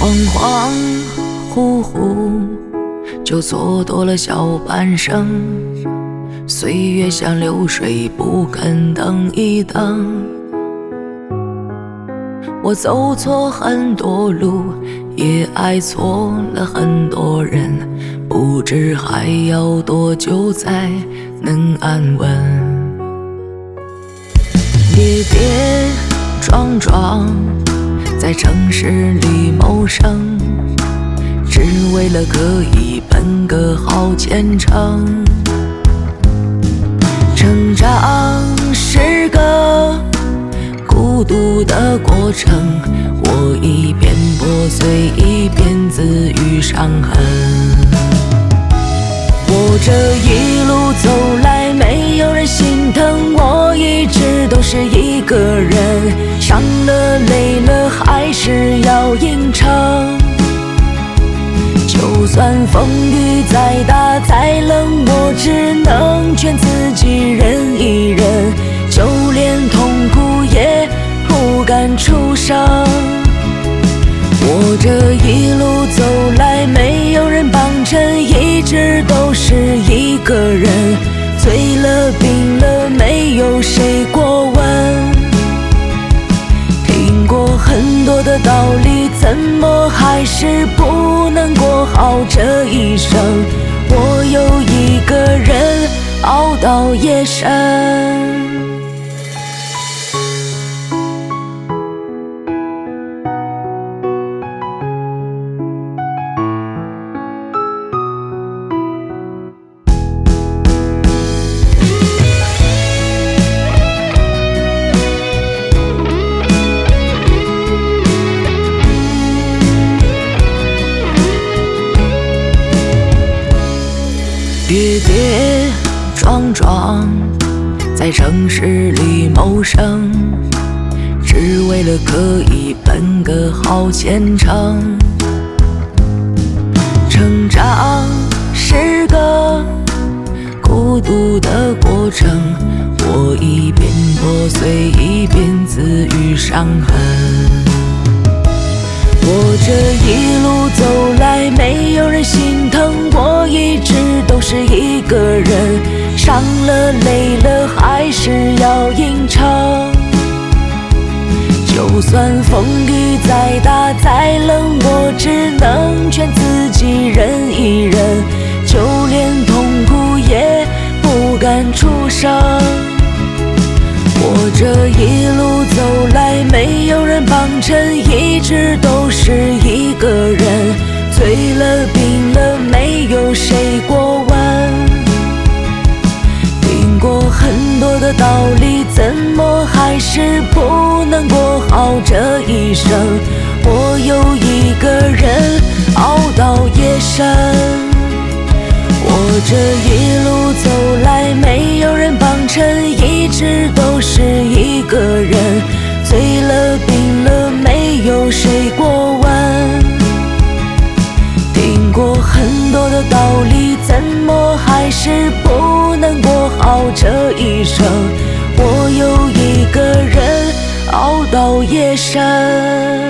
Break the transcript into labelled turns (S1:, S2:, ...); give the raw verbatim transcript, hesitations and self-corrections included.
S1: 恍恍惚惚，就蹉跎了小半生。岁月像流水，不肯等一等。我走错很多路，也爱错了很多人，不知还要多久才能安稳。跌跌撞撞，在城市里谋生，只为了可以奔个好前程。成长是个孤独的过程，我一边破碎一边自愈伤痕。我这一路走来，没有人心疼，我一直都是一个人，伤了累了还是要硬撑。就算风雨再大再冷，我只能劝自己忍一忍，就连痛苦也不敢出声。我这一路走来，没有人帮衬，一直都是一个人，醉了病了没有谁过问。听过很多的道理，怎么还是不能过好这一生？我有一个人熬到夜深。跌跌撞撞，在城市里谋生，只为了可以奔个好前程。成长是个孤独的过程，我一边破碎一边自愈伤痕。我这一路走来，没有人心疼，我一直都是一个人，伤了累了还是要硬撑。就算风雨再大再冷，我只能劝自己忍一忍，就连痛苦也不敢出声。我这一路走来，没有人帮衬，一直都是一个人，醉了病了没有谁过问。听过很多的道理，怎么还是不能过好这一生？我有一个人熬到夜深。我这一路走来，没有人帮衬，一直都是一个人，醉了病了没有谁过问。听过很多的道理，怎么还是不能过好这一生？我有一个人熬到夜深。